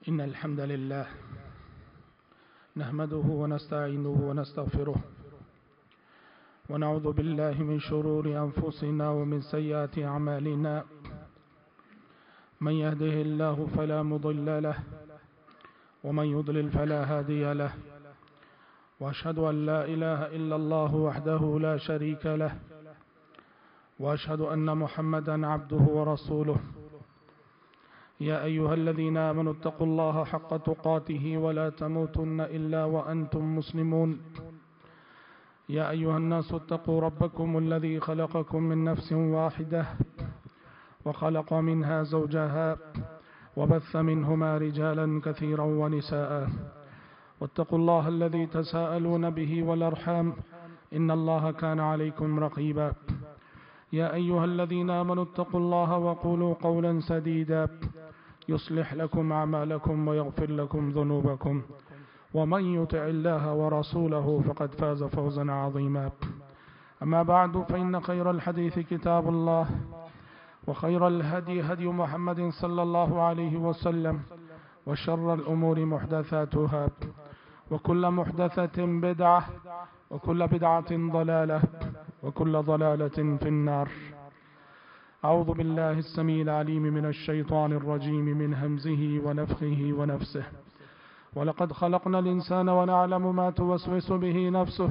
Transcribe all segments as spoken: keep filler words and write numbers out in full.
إن الحمد لله نحمده ونستعينه ونستغفره ونعوذ بالله من شرور أنفسنا ومن سيئات أعمالنا من يهده الله فلا مضل له ومن يضلل فلا هادي له وأشهد أن لا إله إلا الله وحده لا شريك له وأشهد أن محمدا عبده ورسوله يا أيها الذين آمنوا اتقوا الله حق تقاته ولا تموتن إلا وأنتم مسلمون يا أيها الناس اتقوا ربكم الذي خلقكم من نفس واحدة وخلق منها زوجها وبث منهما رجالا كثيرا ونساء واتقوا الله الذي تساءلون به والأرحام إن الله كان عليكم رقيبا يا أيها الذين آمنوا اتقوا الله وقولوا قولا سديدا يصلح لكم أعمالكم ويغفر لكم ذنوبكم ومن يطع الله ورسوله فقد فاز فوزا عظيما أما بعد فإن خير الحديث كتاب الله وخير الهدي هدي محمد صلى الله عليه وسلم وشر الأمور محدثاتها وكل محدثة بدعة وكل بدعة ضلالة وكل ضلالة في النار. أعوذ بالله السميع العليم من الشيطان الرجيم من همزه ونفخه ونفسه ولقد خلقنا الإنسان ونعلم ما توسوس به نفسه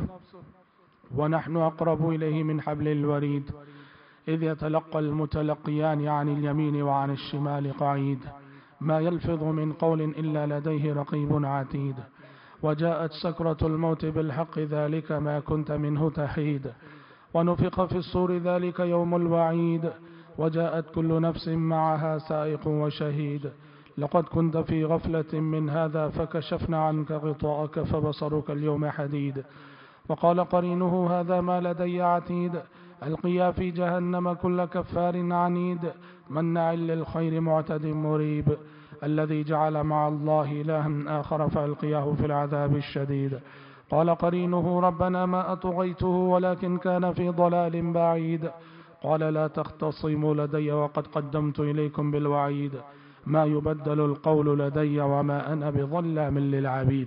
ونحن أقرب إليه من حبل الوريد إذ يتلقى المتلقيان عن اليمين وعن الشمال قعيد ما يلفظ من قول إلا لديه رقيب عتيد وجاءت سكرة الموت بالحق ذلك ما كنت منه تحيد ونفخ في الصور ذلك يوم الوعيد وجاءت كل نفس معها سائق وشهيد لقد كنت في غفلة من هذا فكشفنا عنك غطاءك فبصرك اليوم حديد وقال قرينه هذا ما لدي عتيد ألقيا في جهنم كل كفار عنيد مناع للخير معتد مريب الذي جعل مع الله إلها آخر فألقياه في العذاب الشديد قال قرينه ربنا ما أطغيته ولكن كان في ضلال بعيد قال لا تختصموا لدي وقد قدمت إليكم بالوعيد ما يبدل القول لدي وما أنا بظلام للعبيد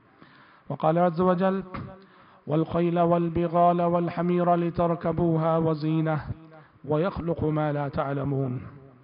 وقال عز وجل والخيل والبغال والحمير لتركبوها وزينة ويخلق ما لا تعلمون.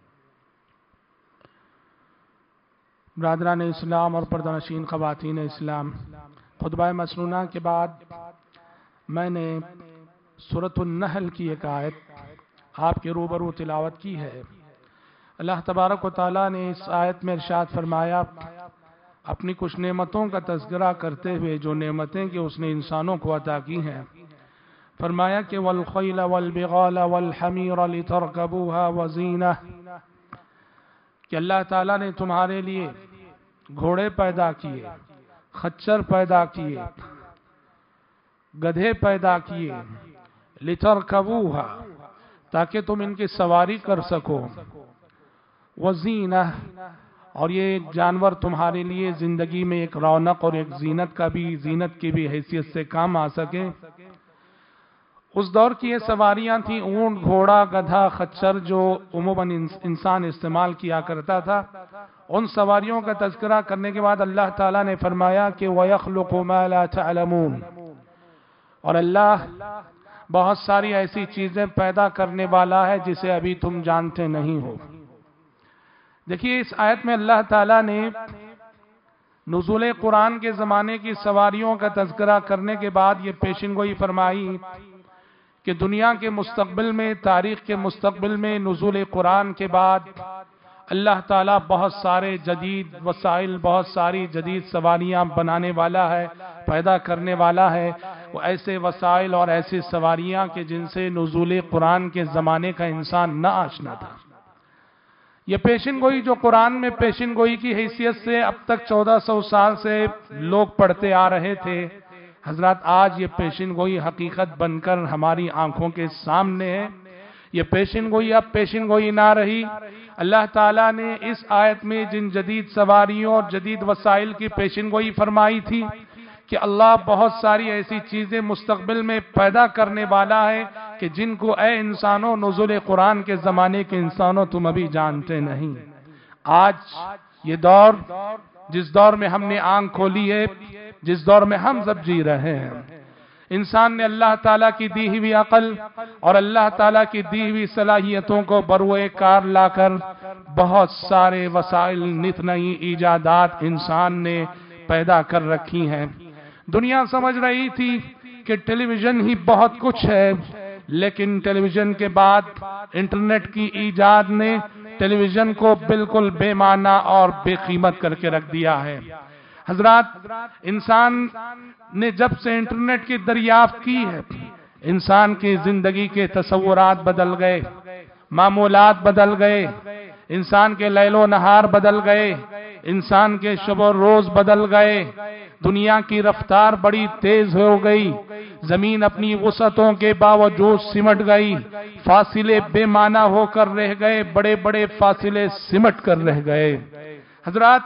برادران اسلام اور پردہ خواتین اسلام، خطبہ مسنونہ کے بعد میں نے سورۃ النحل کی ایک آیت آپ کے روبرو تلاوت کی ہے. اللہ تبارک و تعالیٰ نے اس آیت میں ارشاد فرمایا اپنی کچھ نعمتوں کا تذکرہ کرتے ہوئے جو نعمتیں کہ اس نے انسانوں کو عطا کی ہیں، فرمایا کہ والخیل والبغال والحمیر لترکبوها وزینہ، کہ اللہ تعالیٰ نے تمہارے لیے گھوڑے پیدا کیے، خچر پیدا کیے، گدھے پیدا کیے، لترکبوها، تاکہ تم ان کی سواری کر سکو، وزینہ، اور یہ جانور تمہارے لیے زندگی میں ایک رونق اور ایک زینت کا بھی زینت کی بھی حیثیت سے کام آ سکے. اس دور کی یہ سواریاں تھیں اونٹ، گھوڑا، گدھا، خچر، جو عموماً انسان استعمال کیا کرتا تھا. ان سواریوں کا تذکرہ کرنے کے بعد اللہ تعالیٰ نے فرمایا کہ وَيَخْلُقُ مَا لَا تَعْلَمُونَ، اور اللہ بہت ساری ایسی چیزیں پیدا کرنے والا ہے جسے ابھی تم جانتے نہیں ہو. دیکھیے اس آیت میں اللہ تعالیٰ نے نزول قرآن کے زمانے کی سواریوں کا تذکرہ کرنے کے بعد یہ پیشن گوئی فرمائی کہ دنیا کے مستقبل میں، تاریخ کے مستقبل میں نزول قرآن کے بعد اللہ تعالیٰ بہت سارے جدید وسائل، بہت ساری جدید سواریاں بنانے والا ہے، پیدا کرنے والا ہے. وہ ایسے وسائل اور ایسی سواریاں کہ جن سے نزول قرآن کے زمانے کا انسان نہ آشنا تھا. یہ پیشن گوئی جو قرآن میں پیشن گوئی کی حیثیت سے اب تک چودہ سو سال سے لوگ پڑھتے آ رہے تھے، حضرات آج یہ پیشن گوئی حقیقت بن کر ہماری آنکھوں کے سامنے ہے. یہ پیشن گوئی اب پیشن گوئی نہ رہی. اللہ تعالیٰ نے اس آیت میں جن جدید سواریوں اور جدید وسائل کی پیشن گوئی فرمائی تھی کہ اللہ بہت ساری ایسی چیزیں مستقبل میں پیدا کرنے والا ہے کہ جن کو اے انسانوں، نزول قرآن کے زمانے کے انسانوں، تم ابھی جانتے نہیں. آج یہ دور جس دور میں ہم نے آنکھ کھولی ہے، جس دور میں ہم سب جی رہے ہیں، انسان نے اللہ تعالیٰ کی دی ہوئی عقل اور اللہ تعالیٰ کی دی ہوئی صلاحیتوں کو بروئے کار لا کر بہت سارے وسائل، نت نئی ایجادات انسان نے پیدا کر رکھی ہیں۔ دنیا سمجھ رہی تھی کہ ٹیلی ویژن ہی بہت کچھ ہے، لیکن ٹیلی ویژن کے بعد انٹرنیٹ کی ایجاد نے ٹیلی ویژن کو بالکل بے معنی اور بے قیمت کر کے رکھ دیا ہے۔ حضرات، انسان نے جب سے انٹرنیٹ کی دریافت کی ہے، انسان کی زندگی کے تصورات بدل گئے، معمولات بدل گئے، انسان کے لیل و نہار بدل گئے، انسان کے شب و روز بدل گئے، دنیا کی رفتار بڑی تیز ہو گئی، زمین اپنی وسعتوں کے باوجود سمٹ گئی، فاصلے بے معنی ہو کر رہ گئے، بڑے بڑے فاصلے سمٹ کر رہ گئے۔ حضرات،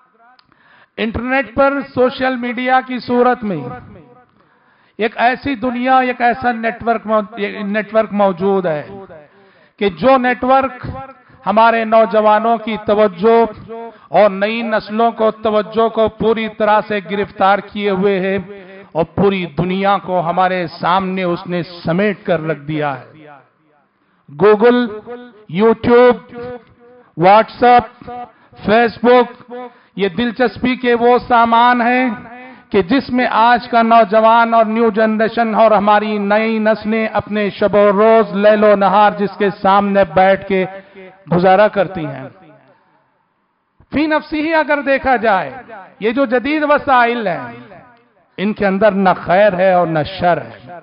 انٹرنیٹ پر سوشل میڈیا کی صورت میں ایک ایسی دنیا، ایک ایسا نیٹ ورک نیٹ ورک موجود ہے کہ جو نیٹ ورک ہمارے نوجوانوں کی توجہ اور نئی نسلوں کو توجہ کو پوری طرح سے گرفتار کیے ہوئے ہے اور پوری دنیا کو ہمارے سامنے اس نے سمیٹ کر رکھ دیا ہے۔ Google, YouTube, WhatsApp, Facebook, یہ دلچسپی کے وہ سامان ہیں کہ جس میں آج کا نوجوان اور نیو جنریشن اور ہماری نئی نسلیں اپنے شب و روز، لیل و نہار جس کے سامنے بیٹھ کے گزارا کرتی ہیں۔ فی نفسی ہی اگر دیکھا جائے، یہ جو جدید وسائل ہیں، ان کے اندر نہ خیر ہے اور نہ شر ہے۔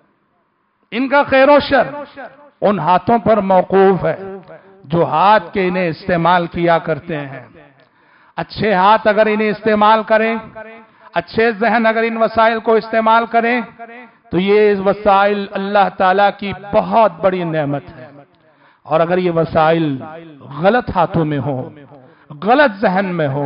ان کا خیر و شر ان ہاتھوں پر موقوف ہے جو ہاتھ کے انہیں استعمال کیا کرتے ہیں۔ اچھے ہاتھ اگر انہیں استعمال کریں، اچھے ذہن اگر ان وسائل کو استعمال کریں، تو یہ وسائل اللہ تعالیٰ کی بہت بڑی نعمت ہے۔ اور اگر یہ وسائل غلط ہاتھوں میں ہو، غلط ذہن میں ہو،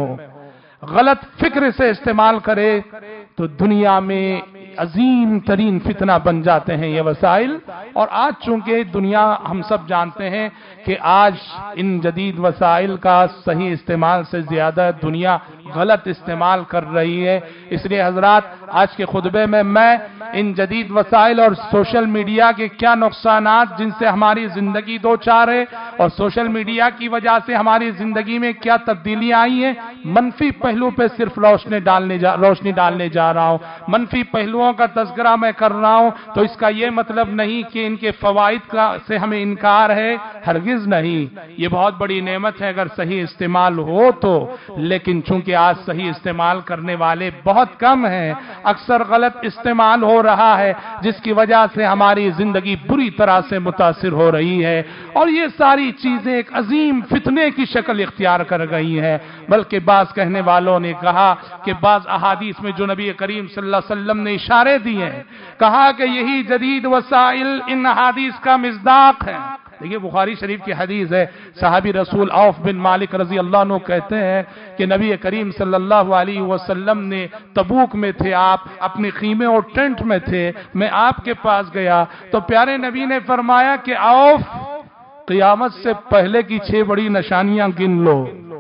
غلط فکر سے استعمال کرے، تو دنیا میں عظیم ترین فتنہ بن جاتے ہیں یہ وسائل۔ اور آج چونکہ دنیا، ہم سب جانتے ہیں کہ آج ان جدید وسائل کا صحیح استعمال سے زیادہ دنیا غلط استعمال کر رہی ہے، اس لیے حضرات آج کے خطبے میں میں ان جدید وسائل اور سوشل میڈیا کے کیا نقصانات جن سے ہماری زندگی دو چار ہے، اور سوشل میڈیا کی وجہ سے ہماری زندگی میں کیا تبدیلیاں آئی ہیں، منفی پہلو پہ صرف روشنی ڈالنے جا روشنی ڈالنے جا رہا ہوں۔ منفی پہلوؤں کا تذکرہ میں کر رہا ہوں تو اس کا یہ مطلب نہیں کہ ان کے فوائد کا سے ہمیں انکار ہے، ہرگز نہیں۔ یہ بہت بڑی نعمت ہے اگر صحیح استعمال ہو تو، لیکن چونکہ آج صحیح استعمال کرنے والے بہت کم ہیں، اکثر غلط استعمال ہو رہا ہے، جس کی وجہ سے ہماری زندگی بری طرح سے متاثر ہو رہی ہے، اور یہ ساری چیزیں ایک عظیم فتنے کی شکل اختیار کر گئی ہیں۔ بلکہ بعض کہنے والوں نے کہا کہ بعض احادیث میں جو نبی کریم صلی اللہ علیہ وسلم نے اشارے دیے ہیں، کہا کہ یہی جدید وسائل ان احادیث کا مصداق ہے۔ دیکھیے بخاری شریف کی حدیث ہے، صحابی رسول عوف بن مالک رضی اللہ عنہ کہتے ہیں کہ نبی کریم صلی اللہ علیہ وسلم نے تبوک میں تھے، آپ اپنے خیمے اور ٹینٹ میں تھے، میں آپ کے پاس گیا تو پیارے نبی نے فرمایا کہ عوف، قیامت سے پہلے کی چھ بڑی نشانیاں گن لو۔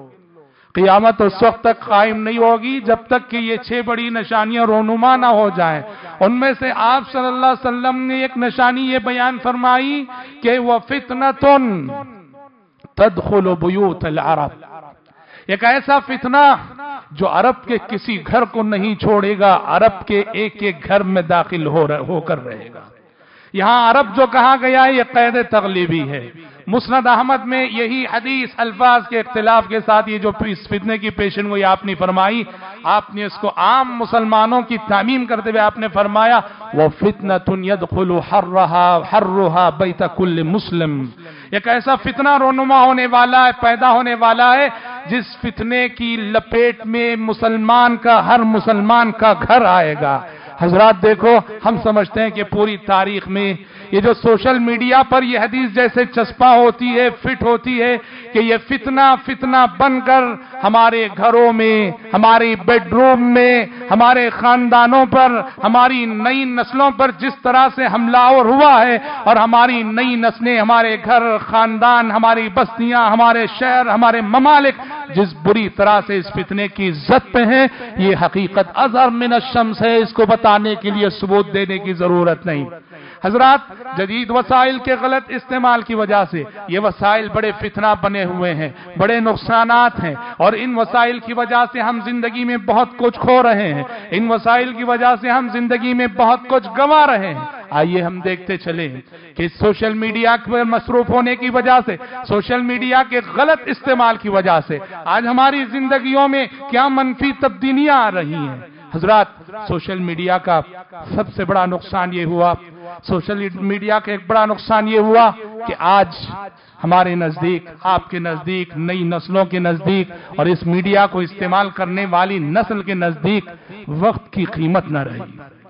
قیامت اس وقت تک قائم نہیں ہوگی جب تک کہ یہ چھ بڑی نشانیاں رونما نہ ہو جائیں۔ ان میں سے آپ صلی اللہ علیہ وسلم نے ایک نشانی یہ بیان فرمائی کہ وَفِتْنَةٌ تَدْخُلُ بُيُوتَ الْعَرَبِ، ایک ایسا فتنہ جو عرب کے کسی گھر کو نہیں چھوڑے گا، عرب کے ایک ایک گھر میں داخل ہو ہو کر رہے گا۔ یہاں عرب جو کہا گیا ہے یہ قید تغلیبی ہے۔ مسند احمد میں یہی حدیث الفاظ کے اختلاف کے ساتھ یہ جو اس فتنے کی پیشن گوئی آپ نے فرمائی، آپ نے اس کو عام مسلمانوں کی تعمیم کرتے ہوئے آپ نے فرمایا وَفِتْنَةٌ يَدْخُلُ حَرَّهَا حَرُّهَا بَيْتَ كُلِّ مسلم، ایک ایسا فتنہ رونما ہونے والا ہے، پیدا ہونے والا ہے، جس فتنے کی لپیٹ میں مسلمان کا، ہر مسلمان کا گھر آئے گا۔ حضرات دیکھو، ہم سمجھتے ہیں کہ پوری تاریخ میں یہ جو سوشل میڈیا پر یہ حدیث جیسے چسپاں ہوتی ہے، فٹ ہوتی ہے کہ یہ فتنہ فتنہ بن کر ہمارے گھروں میں، ہماری بیڈ روم میں، ہمارے خاندانوں پر، ہماری نئی نسلوں پر جس طرح سے حملہ آور ہوا ہے، اور ہماری نئی نسلیں، ہمارے گھر، خاندان، ہماری بستیاں، ہمارے شہر، ہمارے ممالک جس بری طرح سے اس فتنے کی زد پہ ہیں، یہ حقیقت اظہر من الشمس ہے، اس کو بتانے کے لیے ثبوت دینے کی ضرورت نہیں۔ حضرات، جدید وسائل کے غلط استعمال کی وجہ سے یہ وسائل بڑے فتنہ بنے ہوئے ہیں، بڑے نقصانات ہیں، اور ان وسائل کی وجہ سے ہم زندگی میں بہت کچھ کھو رہے ہیں، ان وسائل کی وجہ سے ہم زندگی میں بہت کچھ گنوا رہے ہیں۔ آئیے ہم دیکھتے چلیں کہ سوشل میڈیا پر مصروف ہونے کی وجہ سے، سوشل میڈیا کے غلط استعمال کی وجہ سے آج ہماری زندگیوں میں کیا منفی تبدیلیاں آ رہی ہیں۔ حضرات، سوشل میڈیا کا سب سے بڑا نقصان یہ ہوا، سوشل میڈیا کا ایک بڑا نقصان یہ ہوا کہ آج ہمارے نزدیک، آپ کے نزدیک، نئی نسلوں کے نزدیک، اور اس میڈیا کو استعمال کرنے والی نسل کے نزدیک وقت کی قیمت نہ رہی،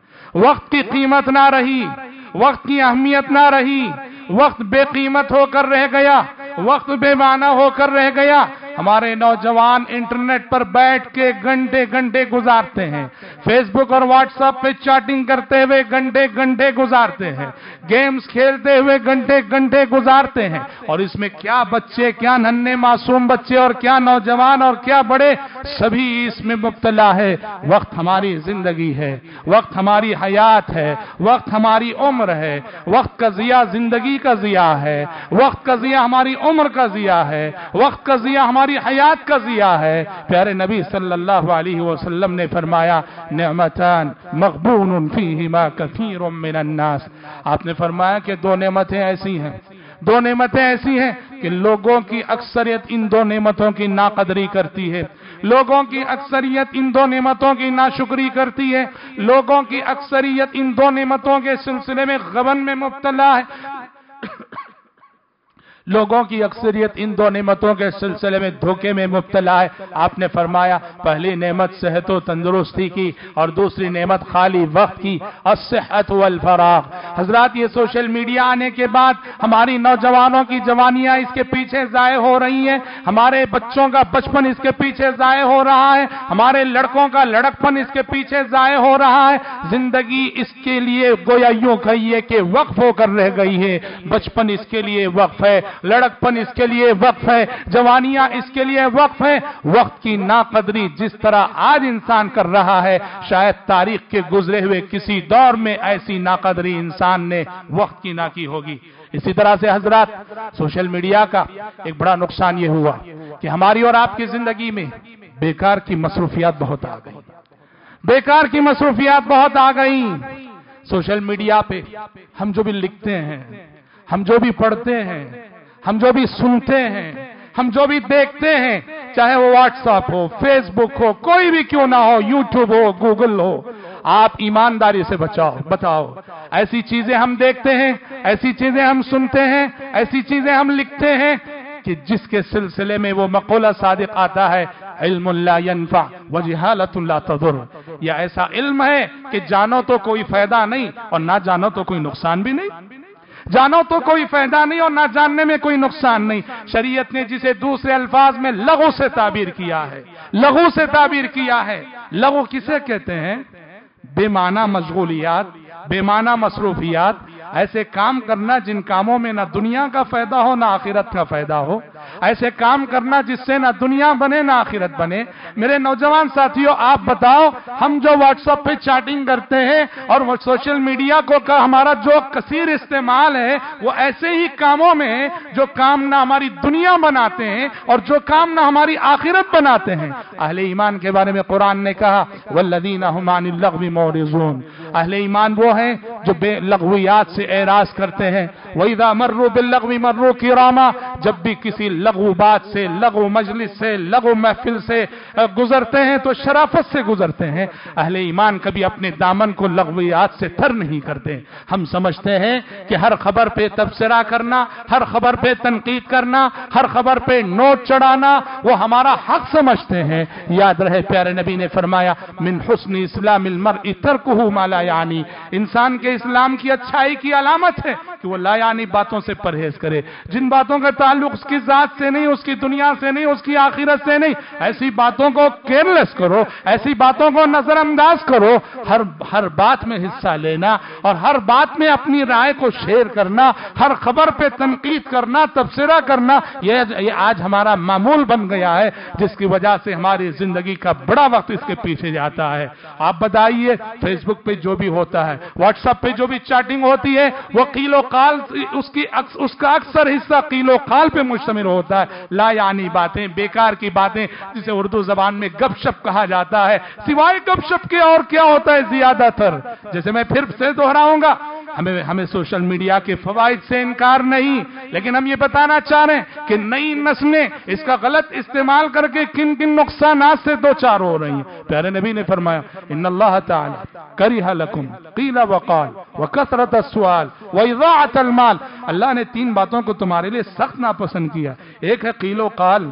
وقت کی قیمت نہ رہی، وقت کی اہمیت نہ رہی، وقت بے قیمت ہو کر رہ گیا، وقت بے معنی ہو کر رہ گیا۔ ہمارے نوجوان انٹرنیٹ پر بیٹھ کے گھنٹے گھنٹے گزارتے ہیں، فیس بک اور واٹس ایپ پہ چیٹنگ کرتے ہوئے گھنٹے گھنٹے گزارتے ہیں، گیمز کھیلتے ہوئے گھنٹے گھنٹے گزارتے ہیں، اور اس میں کیا بچے، کیا ننھے معصوم بچے، اور کیا نوجوان اور کیا بڑے، سبھی اس میں مبتلا ہے۔ وقت ہماری زندگی ہے، وقت ہماری حیات ہے، وقت ہماری عمر ہے، وقت کا ضیاع زندگی کا ضیاع ہے، وقت کا ضیاع ہماری عمر کا ضیاع ہے، وقت کا ضیاع ہماری حیات کا ضیاع ہے۔ پیارے نبی صلی اللہ علیہ وسلم نے فرمایا، نعمتان مغبون فیہما کثیر من الناس، آپ نے فرمایا کہ دو نعمتیں ایسی ہیں، دو نعمتیں ایسی ہیں کہ لوگوں کی اکثریت ان دو نعمتوں کی ناقدری کرتی ہے، لوگوں کی اکثریت ان دو نعمتوں کی ناشکری کرتی ہے، لوگوں کی اکثریت ان دو نعمتوں کے سلسلے میں غبن میں مبتلا ہے، لوگوں کی اکثریت ان دو نعمتوں کے سلسلے میں دھوکے میں مبتلا ہے۔ آپ نے فرمایا، پہلی نعمت صحت و تندرستی کی، اور دوسری نعمت خالی وقت کی، الصحت والفراغ۔ حضرات، یہ سوشل میڈیا آنے کے بعد ہماری نوجوانوں کی جوانیاں اس کے پیچھے ضائع ہو رہی ہیں، ہمارے بچوں کا بچپن اس کے پیچھے ضائع ہو رہا ہے، ہمارے لڑکوں کا لڑکپن اس کے پیچھے ضائع ہو رہا ہے۔ زندگی اس کے لیے گویا یوں کہیے کہ وقف ہو کر رہ گئی ہے، بچپن اس کے لیے وقف ہے، لڑکپن اس کے لیے وقف ہے، جوانیاں اس کے لیے وقف ہے۔ وقت کی ناقدری جس طرح آج انسان کر رہا ہے، شاید تاریخ کے گزرے ہوئے کسی دور میں ایسی ناقدری انسان نے وقت کی نہ کی ہوگی۔ اسی طرح سے حضرات، سوشل میڈیا کا ایک بڑا نقصان یہ ہوا کہ ہماری اور آپ کی زندگی میں بیکار کی مصروفیات بہت آ گئی، بیکار کی مصروفیات بہت آ گئی۔ سوشل میڈیا پہ ہم جو بھی لکھتے ہیں، ہم جو بھی پڑھتے ہیں، ہم جو بھی سنتے ہیں، ہم جو بھی دیکھتے ہیں، چاہے وہ واٹس ایپ ہو، فیس بک ہو، کوئی بھی کیوں نہ ہو، یوٹیوب ہو، گوگل ہو، آپ ایمانداری سے بچاؤ بتاؤ ایسی چیزیں ہم دیکھتے ہیں، ایسی چیزیں ہم سنتے ہیں، ایسی چیزیں ہم لکھتے ہیں کہ جس کے سلسلے میں وہ مقولہ صادق آتا ہے، علم لا ينفع وجہالت لا تضر، یہ ایسا علم ہے کہ جانو تو کوئی فائدہ نہیں اور نہ جانو تو کوئی نقصان بھی نہیں، جانو تو کوئی فائدہ نہیں اور نہ جاننے میں کوئی نقصان نہیں۔ شریعت نے جسے دوسرے الفاظ میں لغو سے تعبیر کیا ہے، لغو سے تعبیر کیا ہے۔ لغو کسے کہتے ہیں؟ بے معنی مشغولیات، بے معنی مصروفیات، ایسے کام کرنا جن کاموں میں نہ دنیا کا فائدہ ہو نہ آخرت کا فائدہ ہو، ایسے کام کرنا جس سے نہ دنیا بنے نہ آخرت بنے۔ میرے نوجوان ساتھیوں، آپ بتاؤ، ہم جو واٹس ایپ پہ چیٹنگ کرتے ہیں اور وہ سوشل میڈیا کو کا ہمارا جو کثیر استعمال ہے، وہ ایسے ہی کاموں میں جو کام نہ ہماری دنیا بناتے ہیں اور جو کام نہ ہماری آخرت بناتے ہیں۔ اہل ایمان کے بارے میں قرآن نے کہا، والذین هم عن اللغو معرضون، اہل ایمان وہ ہیں جو بے لغویات سے اعراض کرتے ہیں۔ وَإِذَا مَرُّوا بِاللَّغْوِ مَرُّوا كِرَامًا، جب بھی کسی لغو بات سے، لغو مجلس سے، لغو محفل سے گزرتے ہیں تو شرافت سے گزرتے ہیں۔ اہل ایمان کبھی اپنے دامن کو لغویات سے تر نہیں کرتے۔ ہم سمجھتے ہیں کہ ہر خبر پہ تبصرہ کرنا، ہر خبر پہ تنقید کرنا، ہر خبر پہ نوٹ چڑھانا وہ ہمارا حق سمجھتے ہیں۔ یاد رہے پیارے نبی نے فرمایا من حسن اسلام المرء ترکہ ما لا یعنی، انسان کے اسلام کی اچھائی کی علامت ہے کہ وہ لا یعنی باتوں سے پرہیز کرے، جن باتوں کا تعلق اس کی ذات سے نہیں، اس کی دنیا سے نہیں، اس کی آخرت سے نہیں، ایسی باتوں کو کیئرلیس کرو، ایسی باتوں کو نظر انداز کرو۔ ہر ہر بات میں حصہ لینا اور ہر بات میں اپنی رائے کو شیئر کرنا، ہر خبر پہ تنقید کرنا، تبصرہ کرنا، یہ یہ آج ہمارا معمول بن گیا ہے، جس کی وجہ سے ہماری زندگی کا بڑا وقت اس کے پیچھے جاتا ہے۔ آپ بتائیے فیس بک پہ جو بھی ہوتا ہے، واٹس ایپ پہ جو بھی چیٹنگ ہوتی ہے، وہ قیل و قال، اس کی اس کا اکثر حصہ قیل و قال پہ مشتمل ہوتا ہے، لا یعنی باتیں، بیکار کی باتیں، جسے اردو زبان میں گپ شپ کہا جاتا ہے۔ سوائے گپ شپ کے اور کیا ہوتا ہے زیادہ تر؟ جیسے میں پھر سے دہراؤں گا، ہمیں ہمیں سوشل میڈیا کے فوائد سے انکار نہیں، لیکن ہم یہ بتانا چاہ رہے ہیں کہ نئی نسلیں اس کا غلط استعمال کر کے کن کن نقصانات سے دوچار ہو رہی ہیں۔ پیارے نبی نے فرمایا ان اللہ تعالی کرہ لکم قیل وقال وکثرت السؤال واضاعت المال، اللہ نے تین باتوں کو تمہارے لیے سخت ناپسند کیا۔ ایک ہے قیل و قال،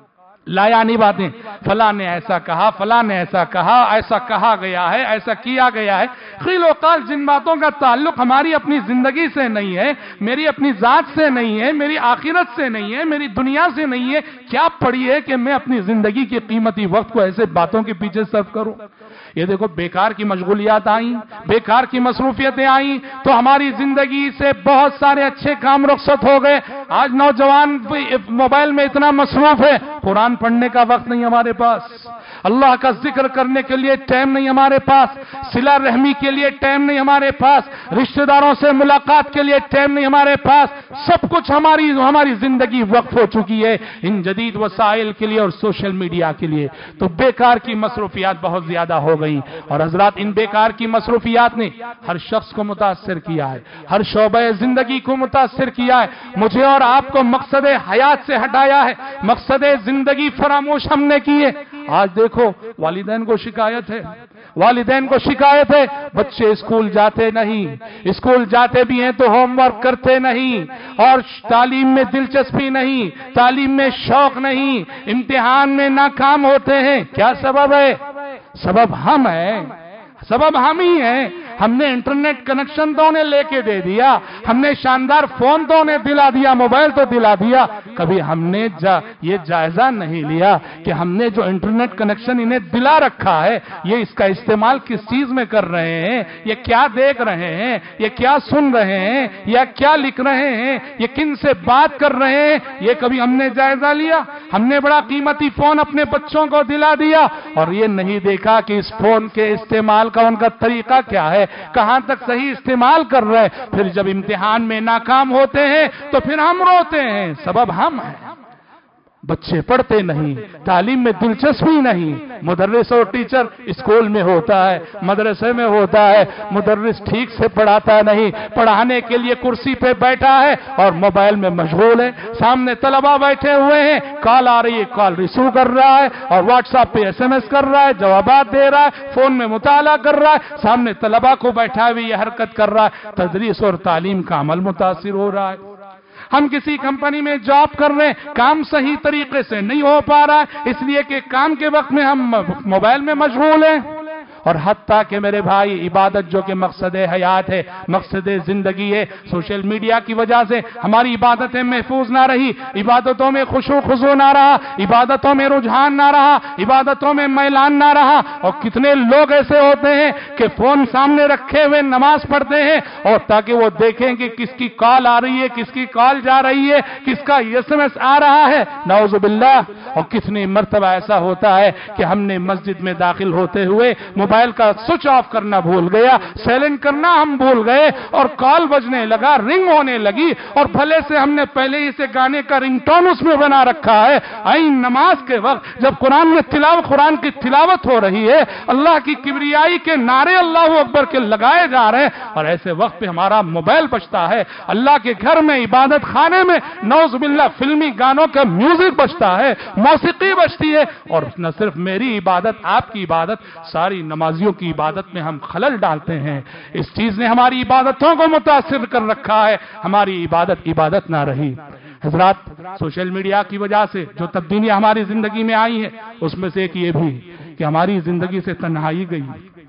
لا یعنی باتیں، فلاں نے ایسا کہا، فلاں نے ایسا کہا، ایسا کہا گیا ہے، ایسا کیا گیا ہے۔ قیل و قال جن باتوں کا تعلق ہماری اپنی زندگی سے نہیں ہے، میری اپنی ذات سے نہیں ہے، میری آخرت سے نہیں ہے، میری دنیا سے نہیں ہے، کیا پڑی ہے کہ میں اپنی زندگی کے قیمتی وقت کو ایسے باتوں کے پیچھے صرف کروں؟ یہ دیکھو بیکار کی مشغولیات آئیں، بیکار کی مصروفیتیں آئیں تو ہماری زندگی سے بہت سارے اچھے کام رخصت ہو گئے۔ آج نوجوان موبائل میں اتنا مصروف ہے، قرآن پڑھنے کا وقت نہیں ہمارے پاس، اللہ کا ذکر کرنے کے لیے ٹائم نہیں ہمارے پاس، صلہ رحمی کے لیے ٹائم نہیں ہمارے پاس، رشتہ داروں سے ملاقات کے لیے ٹائم نہیں ہمارے پاس، سب کچھ ہماری ہماری زندگی وقف ہو چکی ہے ان جدید وسائل کے لیے اور سوشل میڈیا کے لیے، تو بیکار کی مصروفیات بہت زیادہ ہو گئی۔ اور حضرات ان بیکار کی مصروفیات نے ہر شخص کو متاثر کیا ہے، ہر شعبہ زندگی کو متاثر کیا ہے، مجھے اور آپ کو مقصد حیات سے ہٹایا ہے، مقصد زندگی فراموش ہم نے کی ہے۔ آج دیکھو والدین کو شکایت ہے، والدین کو شکایت ہے بچے اسکول جاتے نہیں، اسکول جاتے بھی ہیں تو ہوم ورک کرتے نہیں، اور تعلیم میں دلچسپی نہیں، تعلیم میں شوق نہیں، امتحان میں ناکام ہوتے ہیں۔ کیا سبب ہے؟ سبب ہم ہیں، سبب ہم ہی ہیں۔ ہم نے انٹرنیٹ کنیکشن تو انہیں لے کے دے دیا، ہم نے شاندار فون تو انہیں دلا دیا، موبائل تو دلا دیا، کبھی ہم نے جا یہ جائزہ نہیں لیا کہ ہم نے جو انٹرنیٹ کنیکشن انہیں دلا رکھا ہے یہ اس کا استعمال کس چیز میں کر رہے ہیں، یہ کیا دیکھ رہے ہیں، یہ کیا سن رہے ہیں، یا کیا لکھ رہے ہیں، یہ کن سے بات کر رہے ہیں، یہ کبھی ہم نے جائزہ لیا؟ ہم نے بڑا قیمتی فون اپنے بچوں کو دلا دیا اور یہ نہیں دیکھا کہ اس فون کے استعمال کا ان کا طریقہ کیا ہے، کہاں تک صحیح استعمال کر رہے۔ پھر جب امتحان میں ناکام ہوتے ہیں تو پھر ہم روتے ہیں، سبب ہم ہیں۔ بچے پڑھتے نہیں، تعلیم میں دلچسپی نہیں، مدرس اور ٹیچر اسکول میں ہوتا ہے، مدرسے میں ہوتا ہے، مدرس ٹھیک سے پڑھاتا نہیں، پڑھانے کے لیے کرسی پہ بیٹھا ہے اور موبائل میں مشغول ہے، سامنے طلبہ بیٹھے ہوئے ہیں، کال آ رہی ہے، کال ریسیو کر رہا ہے اور واٹس ایپ پہ ایس ایم ایس کر رہا ہے، جوابات دے رہا ہے، فون میں مطالعہ کر رہا ہے، سامنے طلبہ کو بیٹھا ہوئے یہ حرکت کر رہا ہے، تدریس اور تعلیم کا عمل متاثر ہو رہا ہے۔ ہم کسی کمپنی میں جاب کر رہے ہیں، کام صحیح طریقے سے نہیں ہو پا رہا ہے، اس لیے کہ کام کے وقت میں ہم موبائل میں مشغول ہیں۔ اور حتیٰ کہ میرے بھائی عبادت جو کہ مقصد حیات ہے، مقصد زندگی ہے، سوشل میڈیا کی وجہ سے ہماری عبادتیں محفوظ نہ رہی، عبادتوں میں خشوع خضوع نہ رہا، عبادتوں میں رجحان نہ رہا، عبادتوں میں میلان نہ رہا۔ اور کتنے لوگ ایسے ہوتے ہیں کہ فون سامنے رکھے ہوئے نماز پڑھتے ہیں اور تاکہ وہ دیکھیں کہ کس کی کال آ رہی ہے، کس کی کال جا رہی ہے، کس کا ایس ایم ایس آ رہا ہے، نعوذ باللہ۔ اور کتنی مرتبہ ایسا ہوتا ہے کہ ہم نے مسجد میں داخل ہوتے ہوئے موبائل کا سوئچ آف کرنا بھول گیا، سائلنٹ کرنا ہم بھول گئے، اور کال بجنے لگا، رنگ ہونے لگی، اور بھلے سے ہم نے پہلے ہی سے گانے کا رنگ ٹون اس میں بنا رکھا ہے۔ آئین نماز کے وقت جب قرآن میں تلاوت قرآن کی تلاوت ہو رہی ہے، اللہ کی کبریائی کے نعرے اللہ اکبر کے لگائے جا رہے ہیں، اور ایسے وقت پہ ہمارا موبائل بجتا ہے، اللہ کے گھر میں عبادت خانے میں نعوذ باللہ فلمی گانوں کا میوزک بجتا ہے، موسیقی بجتی ہے، اور نہ صرف میری عبادت، آپ کی عبادت، ساری نمازیوں کی عبادت میں ہم خلل ڈالتے ہیں۔ اس چیز نے ہماری عبادتوں کو متاثر کر رکھا ہے، ہماری عبادت عبادت نہ رہی۔ حضرات، سوشل میڈیا کی وجہ سے جو تبدیلیاں ہماری زندگی میں آئی ہیں، اس میں سے ایک یہ بھی کہ ہماری زندگی سے تنہائی گئی۔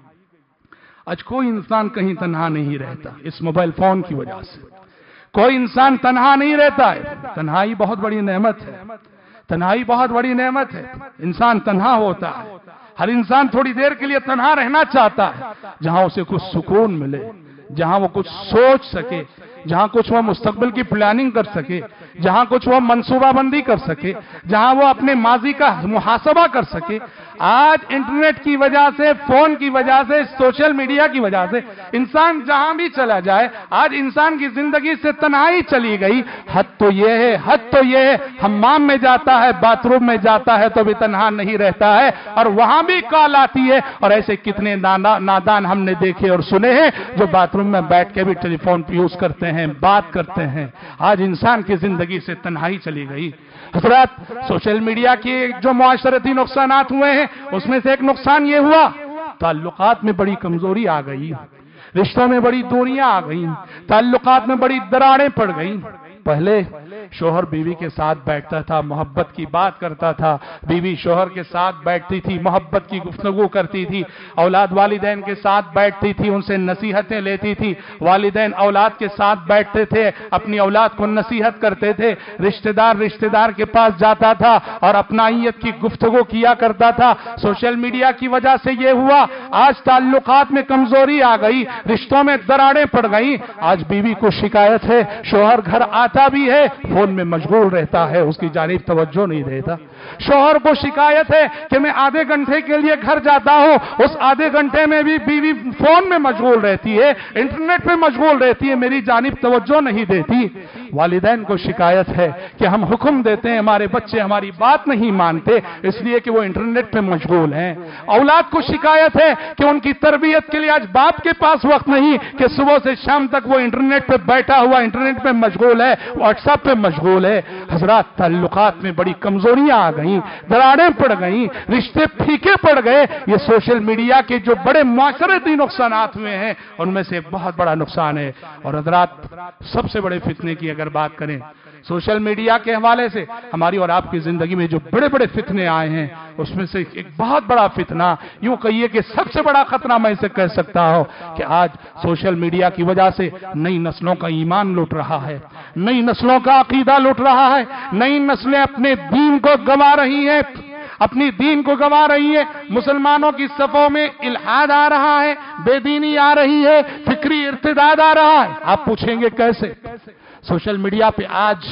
آج کوئی انسان کہیں تنہا نہیں رہتا، اس موبائل فون کی وجہ سے کوئی انسان تنہا نہیں رہتا ہے۔ تنہائی بہت بڑی نعمت ہے، تنہائی بہت بڑی نعمت ہے۔ انسان تنہا ہوتا ہے، ہر انسان تھوڑی دیر کے لیے تنہا رہنا چاہتا ہے، جہاں اسے کچھ سکون ملے، جہاں وہ کچھ سوچ سکے، جہاں کچھ وہ مستقبل کی پلاننگ کر سکے، جہاں کچھ وہ منصوبہ بندی کر سکے، جہاں وہ اپنے ماضی کا محاسبہ کر سکے۔ آج انٹرنیٹ کی وجہ سے، فون کی وجہ سے، سوشل میڈیا کی وجہ سے انسان جہاں بھی چلا جائے، آج انسان کی زندگی سے تنہائی چلی گئی۔ حد تو یہ ہے حد تو یہ ہے حمام میں جاتا ہے، باتھ روم میں جاتا ہے تو بھی تنہا نہیں رہتا ہے، اور وہاں بھی کال آتی ہے۔ اور ایسے کتنے نادان ہم نے دیکھے اور سنے ہیں جو باتھ روم میں بیٹھ کے بھی ٹیلی فون یوز کرتے ہیں، بات کرتے ہیں۔ آج انسان کی زندگی سے تنہائی چلی گئی۔ حضرات، سوشل میڈیا کے جو معاشرتی نقصانات ہوئے ہیں، اس میں سے ایک نقصان یہ ہوا، تعلقات میں بڑی کمزوری آ گئی، رشتوں میں بڑی دوریاں آ گئیں، تعلقات میں بڑی دراڑیں پڑ گئیں۔ پہلے شوہر بیوی کے ساتھ بیٹھتا تھا، محبت کی بات کرتا تھا، بیوی شوہر کے ساتھ بیٹھتی تھی، محبت کی گفتگو کرتی تھی، اولاد والدین کے ساتھ بیٹھتی تھی، ان سے نصیحتیں لیتی تھی، والدین اولاد کے ساتھ بیٹھتے تھے، اپنی اولاد کو نصیحت کرتے تھے، رشتہ دار رشتہ دار کے پاس جاتا تھا اور اپنائیت کی گفتگو کیا کرتا تھا۔ سوشل میڈیا کی وجہ سے یہ ہوا، آج تعلقات میں کمزوری آ گئی، رشتوں میں دراڑیں پڑ گئیں۔ آج بیوی کو شکایت ہے، شوہر گھر آتا بھی ہے، فون میں مشغول رہتا ہے، اس کی جانب توجہ نہیں دیتا۔ شوہر کو شکایت ہے کہ میں آدھے گھنٹے کے لیے گھر جاتا ہوں، اس آدھے گھنٹے میں بھی بیوی فون میں مشغول رہتی ہے، انٹرنیٹ پہ مشغول رہتی ہے، میری جانب توجہ نہیں دیتی۔ والدین کو شکایت ہے کہ ہم حکم دیتے ہیں، ہمارے بچے ہماری بات نہیں مانتے، اس لیے کہ وہ انٹرنیٹ پہ مشغول ہیں۔ اولاد کو شکایت ہے کہ ان کی تربیت کے لیے آج باپ کے پاس وقت نہیں، کہ صبح سے شام تک وہ انٹرنیٹ پہ بیٹھا ہوا انٹرنیٹ پہ مشغول ہے، واٹس ایپ پہ مشغول ہے۔ حضرات، تعلقات میں بڑی کمزوریاں آ گئیں، دراڑیں پڑ گئیں، رشتے پھیکے پڑ گئے۔ یہ سوشل میڈیا کے جو بڑے معاشرتی نقصانات ہوئے ہیں، ان میں سے بہت بڑا نقصان ہے۔ اور حضرات، سب سے بڑے فتنے کی اگر بات کریں، سوشل میڈیا کے حوالے سے ہماری اور آپ کی زندگی میں جو بڑے بڑے فتنے آئے ہیں، اس میں سے ایک بہت بڑا فتنہ، یوں کہیے کہ سب سے بڑا خطرہ میں اسے کہہ سکتا ہوں کہ آج سوشل میڈیا کی وجہ سے نئی نسلوں کا ایمان لٹ رہا ہے، نئی نسلوں کا عقیدہ لٹ رہا ہے، نئی نسلیں اپنے دین کو گنوا رہی ہیں، اپنی دین کو گنوا رہی ہے۔ مسلمانوں کی صفوں میں الحاد آ رہا ہے، بے دینی آ رہی ہے، فکری ارتداد آ رہا ہے۔ آپ پوچھیں گے کیسے؟ سوشل میڈیا پہ آج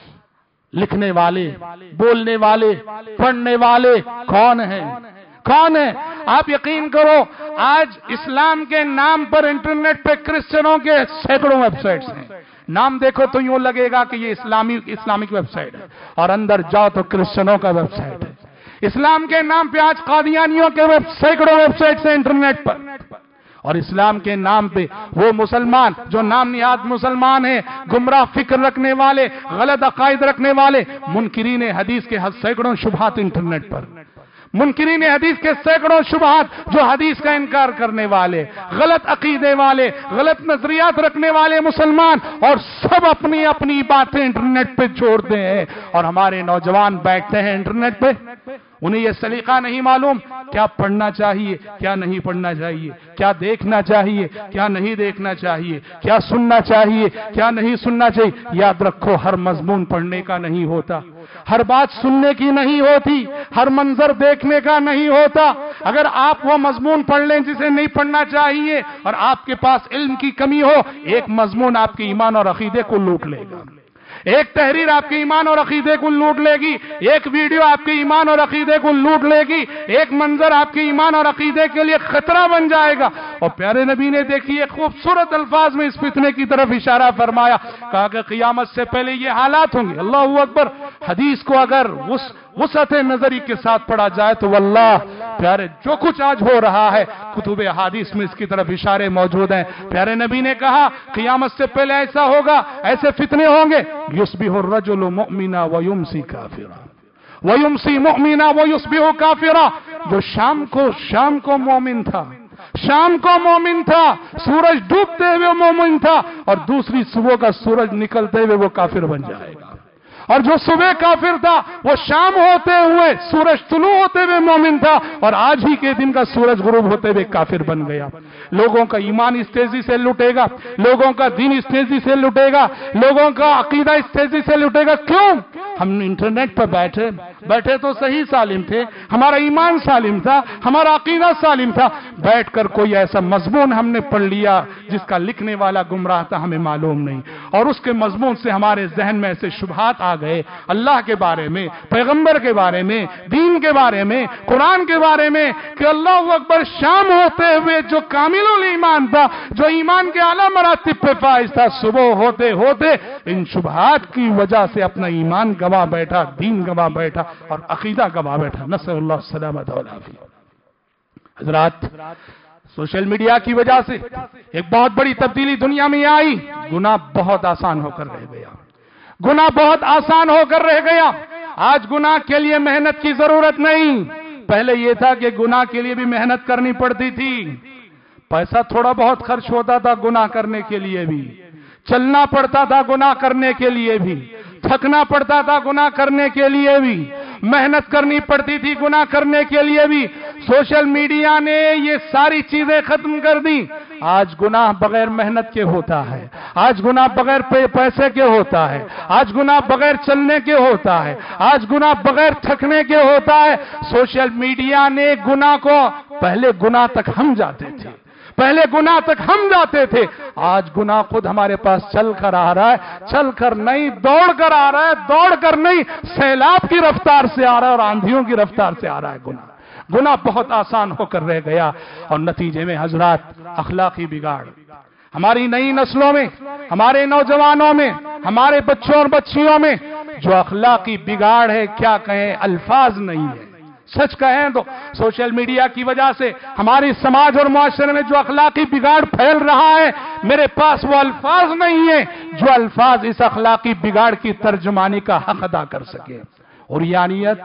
لکھنے والے، بولنے والے، پڑھنے والے کون ہیں؟ کون ہے؟ آپ یقین کرو، آج اسلام کے نام پر انٹرنیٹ پہ کرسچنوں کے سینکڑوں ویب سائٹس ہیں۔ نام دیکھو تو یوں لگے گا کہ یہ اسلامی اسلامک ویب سائٹ ہے، اور اندر جاؤ تو کرسچنوں کا ویب سائٹ ہے۔ اسلام کے نام پہ آج قادیانیوں کے ویب سینکڑوں ویب سائٹس ہیں انٹرنیٹ پر، اور اسلام کے نام پہ وہ مسلمان جو نام نہاد مسلمان ہیں، گمراہ فکر رکھنے والے، غلط عقائد رکھنے والے، منکرین حدیث کے سینکڑوں شبہات انٹرنیٹ پر، منکرین حدیث کے سینکڑوں شبہات، جو حدیث کا انکار کرنے والے، غلط عقیدے والے، غلط نظریات رکھنے والے مسلمان، اور سب اپنی اپنی باتیں انٹرنیٹ پہ چھوڑتے ہیں، اور ہمارے نوجوان بیٹھتے ہیں انٹرنیٹ پہ، انہیں یہ سلیقہ نہیں معلوم کیا پڑھنا چاہیے، کیا نہیں پڑھنا چاہیے، کیا دیکھنا چاہیے، کیا نہیں دیکھنا چاہیے، کیا سننا چاہیے، کیا نہیں سننا چاہیے۔ یاد رکھو، ہر مضمون پڑھنے کا نہیں ہوتا، ہر بات سننے کی نہیں ہوتی، ہر منظر دیکھنے کا نہیں ہوتا۔ اگر آپ وہ مضمون پڑھ لیں جسے نہیں پڑھنا چاہیے، اور آپ کے پاس علم کی کمی ہو، ایک مضمون آپ کے ایمان اور عقیدے کو لوٹ لے گا، ایک تحریر آپ کے ایمان اور عقیدے کو لوٹ لے گی، ایک ویڈیو آپ کے ایمان اور عقیدے کو لوٹ لے گی، ایک منظر آپ کے ایمان اور عقیدے کے لیے خطرہ بن جائے گا۔ اور پیارے نبی نے دیکھیے خوبصورت الفاظ میں اس فتنے کی طرف اشارہ فرمایا، کہا کہ قیامت سے پہلے یہ حالات ہوں گے۔ اللہ اکبر۔ حدیث کو اگر وسعت نظری کے ساتھ پڑھا جائے تو واللہ پیارے جو کچھ آج ہو رہا ہے کتب حدیث میں اس کی طرف اشارے موجود ہیں۔ پیارے نبی نے کہا قیامت سے پہلے ایسا ہوگا، ایسے فتنے ہوں گے، یصبح الرجل مؤمنا ویمسی کافرا ویمسی مؤمنا ویصبح کافرا۔ جو شام کو شام کو مومن تھا، شام کو مومن تھا، سورج ڈوبتے ہوئے مومن تھا، اور دوسری صبح کا سورج نکلتے ہوئے وہ کافر بن جائے گا۔ اور جو صبح کافر تھا وہ شام ہوتے ہوئے سورج طلوع ہوتے ہوئے مومن تھا، اور آج ہی کے دن کا سورج غروب ہوتے ہوئے کافر بن گیا۔ لوگوں کا ایمان اس تیزی سے لٹے گا، لوگوں کا دین اس تیزی سے لٹے گا، لوگوں کا عقیدہ اس تیزی سے لٹے گا۔ کیوں؟ ہم انٹرنیٹ پر بیٹھے بیٹھے تو صحیح سالم تھے، ہمارا ایمان سالم تھا، ہمارا عقیدہ سالم تھا، بیٹھ کر کوئی ایسا مضمون ہم نے پڑھ لیا جس کا لکھنے والا گمراہ تھا، ہمیں معلوم نہیں، اور اس کے مضمون سے ہمارے ذہن میں ایسے شبہات آ گئے اللہ کے بارے میں، پیغمبر کے بارے میں، دین کے بارے میں، قرآن کے بارے میں، کہ اللہ اکبر شام ہوتے ہوئے جو کامل الایمان تھا، جو ایمان کے اعلیٰ مراتب پہ فائز تھا، صبح ہوتے ہوتے ان شبہات کی وجہ سے اپنا ایمان گوا بیٹھا، دین گوا بیٹھا، اور عقیدہ گوا بیٹھا۔ نسأل اللہ السلامۃ والعافیہ۔ حضرات، سوشل میڈیا کی وجہ سے ایک بہت بڑی تبدیلی دنیا میں آئی، گناہ بہت آسان ہو کر رہ گیا، گناہ بہت آسان ہو کر رہ گیا۔ آج گناہ کے لیے محنت کی ضرورت نہیں، پہلے یہ تھا کہ گناہ کے لیے بھی محنت کرنی پڑتی تھی، پیسہ تھوڑا بہت خرچ ہوتا تھا گناہ کرنے کے لیے بھی، چلنا پڑتا تھا گناہ کرنے کے لیے بھی، تھکنا پڑتا تھا گناہ کرنے کے لیے بھی، محنت کرنی پڑتی تھی گناہ کرنے کے لیے بھی۔ سوشل میڈیا نے یہ ساری چیزیں ختم کر دی۔ آج گناہ بغیر محنت کے ہوتا ہے، آج گناہ بغیر پیسے کے ہوتا ہے، آج گناہ بغیر چلنے کے ہوتا ہے، آج گناہ بغیر تھکنے کے ہوتا ہے۔ سوشل میڈیا نے گناہ کو، پہلے گناہ تک ہم جاتے تھے، پہلے گناہ تک ہم جاتے تھے، آج گناہ خود ہمارے پاس چل کر آ رہا ہے، چل کر نہیں دوڑ کر آ رہا ہے، دوڑ کر نہیں سیلاب کی رفتار سے آ رہا ہے، اور آندھیوں کی رفتار سے آ رہا ہے گناہ۔ گناہ بہت آسان ہو کر رہ گیا، اور نتیجے میں حضرات اخلاقی بگاڑ ہماری نئی نسلوں میں، ہمارے نوجوانوں میں، ہمارے بچوں اور بچیوں میں جو اخلاقی بگاڑ ہے، کیا کہیں، الفاظ نہیں ہے۔ سچ کہیں تو سوشل میڈیا کی وجہ سے ہماری سماج اور معاشرے میں جو اخلاقی بگاڑ پھیل رہا ہے، میرے پاس وہ الفاظ نہیں ہیں جو الفاظ اس اخلاقی بگاڑ کی ترجمانی کا حق ادا کر سکے۔ عریانیت،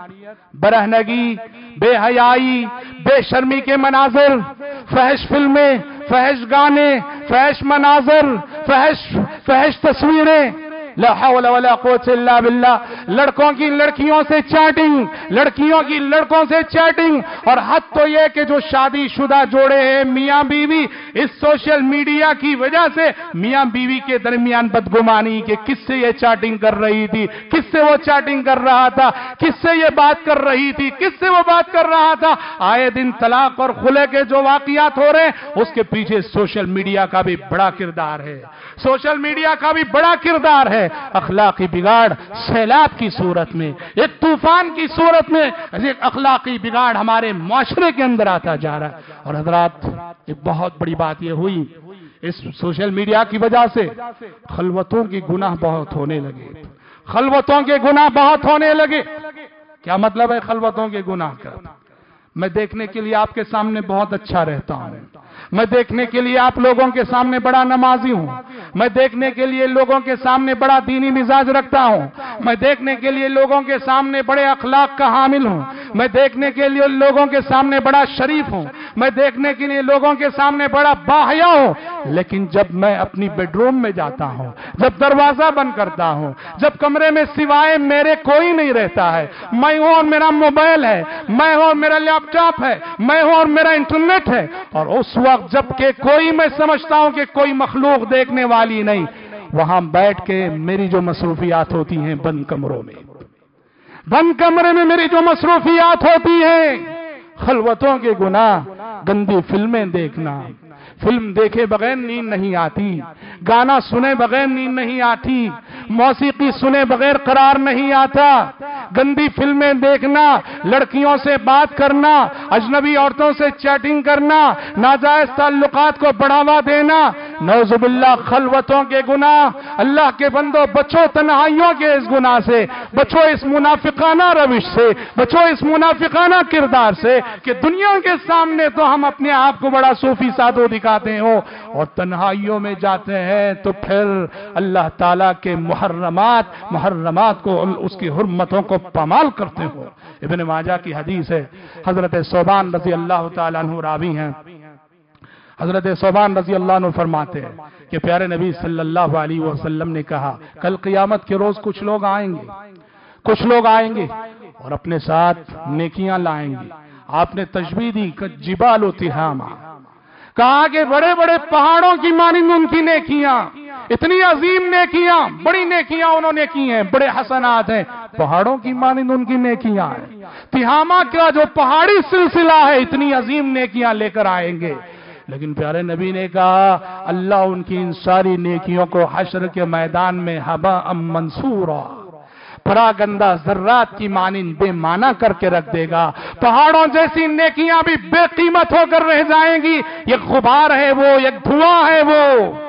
برہنگی، بے حیائی، بے شرمی کے مناظر، فحش فلمیں، فحش گانے، فحش مناظر، فحش فحش تصویریں، لا حول ولا قوت الا باللہ، لڑکوں کی لڑکیوں سے چیٹنگ، لڑکیوں کی لڑکوں سے چیٹنگ، اور حد تو یہ کہ جو شادی شدہ جوڑے ہیں میاں بیوی، اس سوشل میڈیا کی وجہ سے میاں بیوی کے درمیان بدگمانی کہ کس سے یہ چیٹنگ کر رہی تھی، کس سے وہ چیٹنگ کر رہا تھا، کس سے یہ بات کر رہی تھی، کس سے وہ بات کر رہا تھا۔ آئے دن طلاق اور خلع کے جو واقعات ہو رہے ہیں اس کے پیچھے سوشل میڈیا کا بھی بڑا کردار ہے، سوشل میڈیا کا بھی بڑا کردار ہے۔ اخلاقی بگاڑ سیلاب کی صورت میں، ایک طوفان کی صورت میں ایک اخلاقی بگاڑ ہمارے معاشرے کے اندر آتا جا رہا ہے۔ اور حضرات، ایک بہت بڑی بات یہ ہوئی، اس سوشل میڈیا کی وجہ سے خلوتوں کی گناہ بہت ہونے لگے، خلوتوں کے گناہ بہت ہونے لگے۔ کیا مطلب ہے خلوتوں کے گناہ کا؟ میں دیکھنے کے لیے آپ کے سامنے بہت اچھا رہتا ہوں، میں دیکھنے کے لیے آپ لوگوں کے سامنے بڑا نمازی ہوں، میں دیکھنے کے لیے لوگوں کے سامنے بڑا دینی مزاج رکھتا ہوں، میں دیکھنے کے لیے لوگوں کے سامنے بڑے اخلاق کا حامل ہوں، میں دیکھنے کے لیے لوگوں کے سامنے بڑا شریف ہوں، میں دیکھنے کے لیے لوگوں کے سامنے بڑا باحیا ہوں، لیکن جب میں اپنی بیڈ روم میں جاتا ہوں، جب دروازہ بند کرتا ہوں، جب کمرے میں سوائے میرے کوئی نہیں رہتا ہے، میں ہوں اور میرا موبائل ہے، میں ہوں اور میرا لیپ ٹاپ ہے، میں ہوں اور میرا انٹرنیٹ ہے، اور اس وقت جب کہ کوئی میں سمجھتا ہوں کہ کوئی مخلوق دیکھنے والی نہیں، وہاں بیٹھ کے میری جو مصروفیات ہوتی ہیں بند کمروں میں، بند کمرے میں میری جو مصروفیات ہوتی ہیں، خلوتوں کے گناہ، گندی فلمیں دیکھنا، فلم دیکھے بغیر نیند نہیں آتی، گانا سنے بغیر نیند نہیں آتی، موسیقی سنے بغیر قرار نہیں آتا، گندی فلمیں دیکھنا، لڑکیوں سے بات کرنا، اجنبی عورتوں سے چیٹنگ کرنا، ناجائز تعلقات کو بڑھاوا دینا، نعوذ باللہ خلوتوں کے گناہ، اللہ کے بندو بچو تنہائیوں کے اس گناہ سے، بچو اس منافقانہ روش سے، بچو اس منافقانہ کردار سے کہ دنیا کے سامنے تو ہم اپنے آپ کو بڑا صوفی سادھو دکھاتے ہو اور تنہائیوں میں جاتے ہیں تو پھر اللہ تعالیٰ کے محرمات محرمات کو، اس کی حرمتوں کو پامال کرتے ہو۔ ابن ماجہ کی حدیث ہے، حضرت ثوبان رضی اللہ تعالیٰ عنہ راوی ہیں، حضرت ثوبان رضی اللہ عنہ فرماتے ہیں کہ پیارے نبی صلی اللہ علیہ وسلم نے کہا کل قیامت کے روز کچھ لوگ آئیں گے کچھ لوگ آئیں گے اور اپنے ساتھ نیکیاں لائیں گے۔ آپ نے تشبیہ دی کہ جبال و تہامہ، کہا کہ بڑے بڑے پہاڑوں کی مانند ان کی نیکیاں، اتنی عظیم نیکیاں، بڑی نیکیاں انہوں نے کی ہیں، بڑے حسنات ہیں، پہاڑوں کی مانند ان کی نیکیاں ہیں۔ تہامہ کا جو پہاڑی سلسلہ ہے اتنی عظیم نیکیاں لے کر آئیں گے، لیکن پیارے نبی نے کہا اللہ ان کی ان ساری نیکیوں کو حشر کے میدان میں ہباء منصورا، پراگندہ ذرات کی مانند بے معنی کر کے رکھ دے گا۔ پہاڑوں جیسی نیکیاں بھی بے قیمت ہو کر رہ جائیں گی، ایک غبار ہے وہ، ایک دھواں ہے وہ،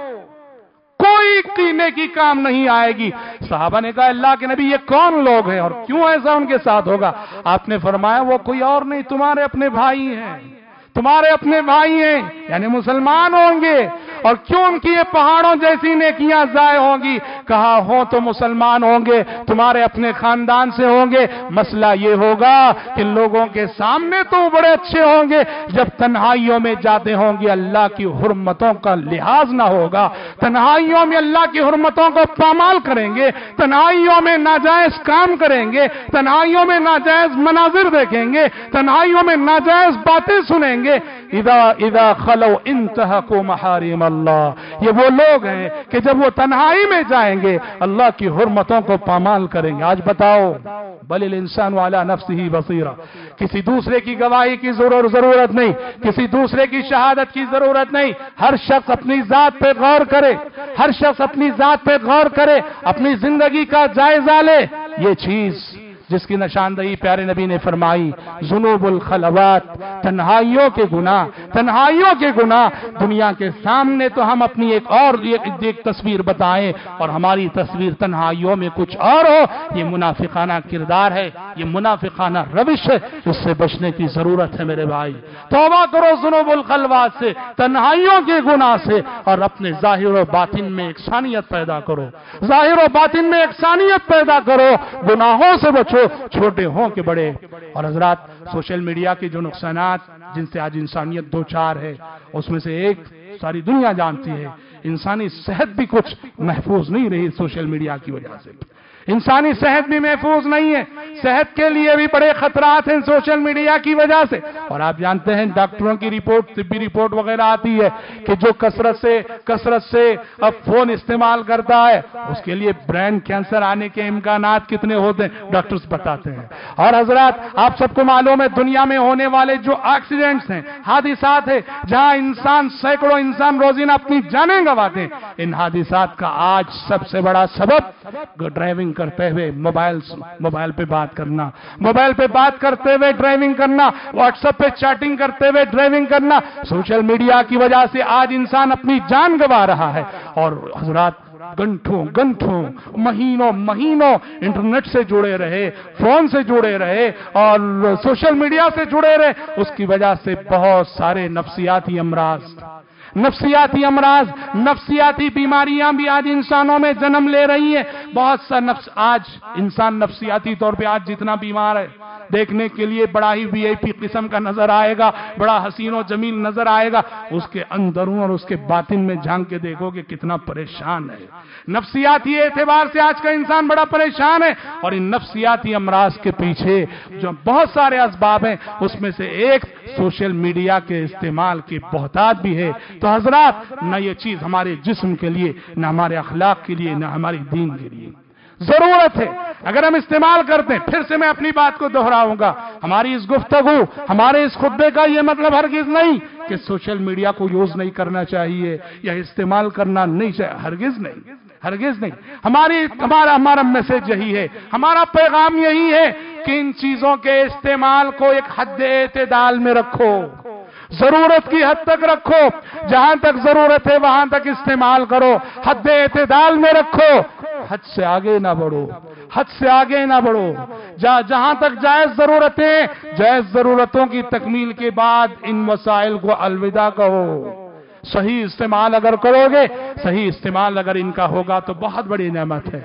کوئی قیمے کی کام نہیں آئے گی۔ صحابہ نے کہا اللہ کے نبی یہ کون لوگ ہیں اور کیوں ایسا ان کے ساتھ ہوگا؟ آپ نے فرمایا وہ کوئی اور نہیں، تمہارے اپنے بھائی ہیں، تمہارے اپنے بھائی ہیں، یعنی مسلمان ہوں گے۔ اور کیوں ان کی یہ پہاڑوں جیسی نیکیاں ضائع ہوں گی؟ کہا ہوں تو مسلمان ہوں گے، تمہارے اپنے خاندان سے ہوں گے، مسئلہ یہ ہوگا کہ لوگوں کے سامنے تو بڑے اچھے ہوں گے، جب تنہائیوں میں جاتے ہوں گے اللہ کی حرمتوں کا لحاظ نہ ہوگا، تنہائیوں میں اللہ کی حرمتوں کو پامال کریں گے، تنہائیوں میں ناجائز کام کریں گے، تنہائیوں میں ناجائز مناظر دیکھیں گے، تنہائیوں میں ناجائز باتیں سنیں گے۔ اذا اذا خلو انتہکوا محارم اللہ، یہ وہ لوگ ہیں کہ جب وہ تنہائی میں جائیں گے اللہ کی حرمتوں کو پامال کریں گے۔ آج بتاؤ بل الانسان علی نفسہ بصیرہ، کسی دوسرے کی گواہی کی ضرورت نہیں، کسی دوسرے کی شہادت کی ضرورت نہیں، ہر شخص اپنی ذات پہ غور کرے، ہر شخص اپنی ذات پہ غور کرے، اپنی زندگی کا جائزہ لے۔ یہ چیز جس کی نشاندہی پیارے نبی نے فرمائی، ذنوب الخلوات، تنہائیوں کے گناہ، تنہائیوں کے گناہ۔ دنیا کے سامنے تو ہم اپنی ایک اور ایک تصویر بتائیں اور ہماری تصویر تنہائیوں میں کچھ اور ہو، یہ منافقانہ کردار ہے، یہ منافقانہ روش ہے، اس سے بچنے کی ضرورت ہے میرے بھائی۔ توبہ کرو ذنوب الخلوات سے، تنہائیوں کے گناہ سے، اور اپنے ظاہر و باطن میں یکسانیت پیدا کرو، ظاہر و باطن میں یکسانیت پیدا کرو، گناہوں سے بچو، چھوٹے ہوں کہ بڑے۔ اور حضرات سوشل میڈیا کے جو نقصانات جن سے آج انسانیت دو چار ہے، اس میں سے ایک ساری دنیا جانتی ہے، انسانی صحت بھی کچھ محفوظ نہیں رہی سوشل میڈیا کی وجہ سے، انسانی صحت بھی محفوظ نہیں ہے، صحت کے لیے بھی بڑے خطرات ہیں سوشل میڈیا کی وجہ سے۔ اور آپ جانتے ہیں ڈاکٹروں کی رپورٹ، طبی رپورٹ وغیرہ آتی ہے کہ جو کثرت سے کثرت سے اب فون استعمال کرتا ہے اس کے لیے برین کینسر آنے کے امکانات کتنے ہوتے ہیں، ڈاکٹرز بتاتے ہیں۔ اور حضرات آپ سب کو معلوم ہے دنیا میں ہونے والے جو ایکسیڈنٹس ہیں، حادثات ہیں، جہاں انسان سینکڑوں انسان روزانہ اپنی جانیں گنواتے ہیں، ان حادثات کا آج سب سے بڑا سبب ڈرائیونگ کرتے ہوئے موبائل موبائل پہ بات کرنا، موبائل پہ بات کرتے ہوئے ڈرائیونگ کرنا، واٹس ایپ پہ چیٹنگ کرتے ہوئے ڈرائیونگ کرنا۔ سوشل میڈیا کی وجہ سے آج انسان اپنی جان گنوا رہا ہے۔ اور حضرات گھنٹوں گھنٹوں مہینوں مہینوں انٹرنیٹ سے جڑے رہے، فون سے جڑے رہے اور سوشل میڈیا سے جڑے رہے، اس کی وجہ سے بہت سارے نفسیاتی امراض نفسیاتی امراض نفسیاتی بیماریاں بھی آج انسانوں میں جنم لے رہی ہیں۔ بہت سا نفس آج انسان نفسیاتی طور پہ آج جتنا بیمار ہے، دیکھنے کے لیے بڑا ہی وی آئی پی قسم کا نظر آئے گا، بڑا حسین و جمیل نظر آئے گا، اس کے اندروں اور اس کے باطن میں جھانک کے دیکھو کہ کتنا پریشان ہے۔ نفسیاتی اعتبار سے آج کا انسان بڑا پریشان ہے، اور ان نفسیاتی امراض کے پیچھے جو بہت سارے اسباب ہیں اس میں سے ایک سوشل میڈیا کے استعمال کی بہتات بھی ہے۔ تو حضرات نہ یہ چیز ہمارے جسم کے لیے، نہ ہمارے اخلاق کے لیے، نہ ہماری دین کے لیے ضرورت ہے۔ اگر ہم استعمال کرتے ہیں، پھر سے میں اپنی بات کو دہراؤں گا، ہماری اس گفتگو، ہمارے اس خطبے کا یہ مطلب ہرگز نہیں کہ سوشل میڈیا کو یوز نہیں کرنا چاہیے یا استعمال کرنا نہیں چاہیے، ہرگز نہیں، ہرگز نہیں۔ ہماری ہمارا ہمارا میسج یہی ہے، ہمارا پیغام یہی ہے کہ ان چیزوں کے استعمال کو ایک حد اعتدال میں رکھو، ضرورت کی حد تک رکھو، جہاں تک ضرورت ہے وہاں تک استعمال کرو، حد اعتدال میں رکھو، حد سے آگے نہ بڑھو، حد سے آگے نہ بڑھو، جہاں تک جائز ضرورتیں، جائز ضرورتوں کی تکمیل کے بعد ان وسائل کو الوداع کہو۔ صحیح استعمال اگر کرو گے، صحیح استعمال اگر ان کا ہوگا تو بہت بڑی نعمت ہے۔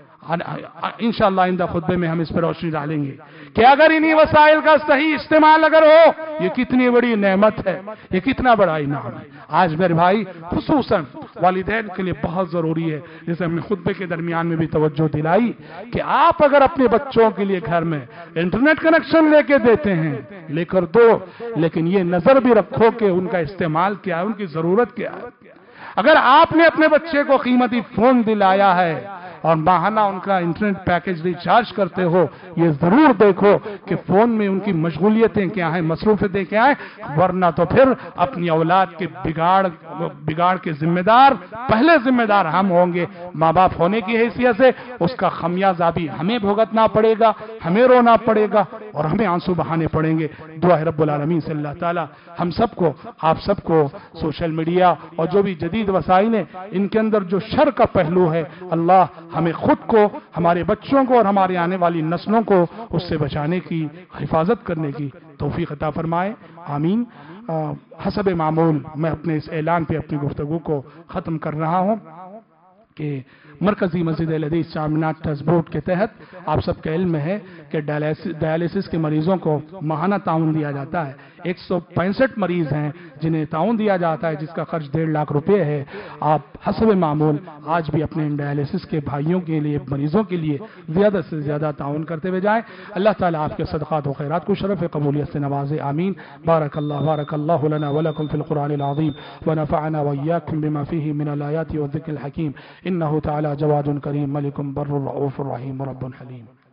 انشاءاللہ آئندہ خطبے میں ہم اس پر روشنی ڈالیں گے کہ اگر انہی وسائل کا صحیح استعمال اگر ہو، یہ کتنی بڑی نعمت ہے، یہ کتنا بڑا انعام ہے۔ آج میرے بھائی خصوصاً والدین کے لیے بہت ضروری ہے، جیسے ہم نے خطبے کے درمیان میں بھی توجہ دلائی، کہ آپ اگر اپنے بچوں کے لیے گھر میں انٹرنیٹ کنیکشن لے کے دیتے ہیں، لے کر دو، لیکن یہ نظر بھی رکھو کہ ان کا استعمال کیا ہے، ان کی ضرورت کیا ہے۔ اگر آپ نے اپنے بچے کو قیمتی فون دلایا ہے اور ماہانہ ان کا انٹرنیٹ پیکج ریچارج کرتے ہو، یہ ضرور دیکھو کہ فون میں ان کی مشغولیتیں کیا ہیں، مصروفیتیں کیا ہیں، ورنہ تو پھر اپنی اولاد کے بگاڑ بگاڑ کے ذمہ دار پہلے ذمہ دار ہم ہوں گے ماں باپ ہونے کی حیثیت سے۔ اس کا خمیازہ بھی ہمیں بھگتنا پڑے گا، ہمیں رونا پڑے گا اور ہمیں آنسو بہانے پڑیں گے۔ دعا ہے رب العالمین سے اللہ تعالی ہم سب کو، آپ سب کو سوشل میڈیا اور جو بھی جدید وسائل ہیں ان کے اندر جو شر کا پہلو ہے، اللہ ہمیں خود کو، ہمارے بچوں کو اور ہمارے آنے والی نسلوں کو اس سے بچانے کی، حفاظت کرنے کی توفیق عطا فرمائے، آمین۔ حسب معمول میں اپنے اس اعلان پہ اپنی گفتگو کو ختم کر رہا ہوں کہ مرکزی مسجد الحدیث چارمینار ٹرسٹ بورڈ کے تحت آپ سب کا علم ہے کہ ڈائلیسس کے مریضوں کو ماہانہ تعاون دیا جاتا ہے۔ ایک سو پینسٹھ مریض ہیں جنہیں تعاون دیا جاتا ہے، جس کا خرچ ڈیڑھ لاکھ روپے ہے۔ آپ حسب معمول آج بھی اپنے ڈائلیسس کے بھائیوں کے لیے، مریضوں کے لیے زیادہ سے زیادہ تعاون کرتے ہوئے جائیں۔ اللہ تعالیٰ آپ کے صدقات و خیرات کو شرف قبولیت سے نوازے، آمین۔ بارک اللہ بارک اللہ لنا ولکم فی القرآن العظیم ونفعنا وإياكم بما فيه من الآيات والذكر الحكيم إنه تعالى جواد كريم ملك بر رؤوف رحيم رب حليم۔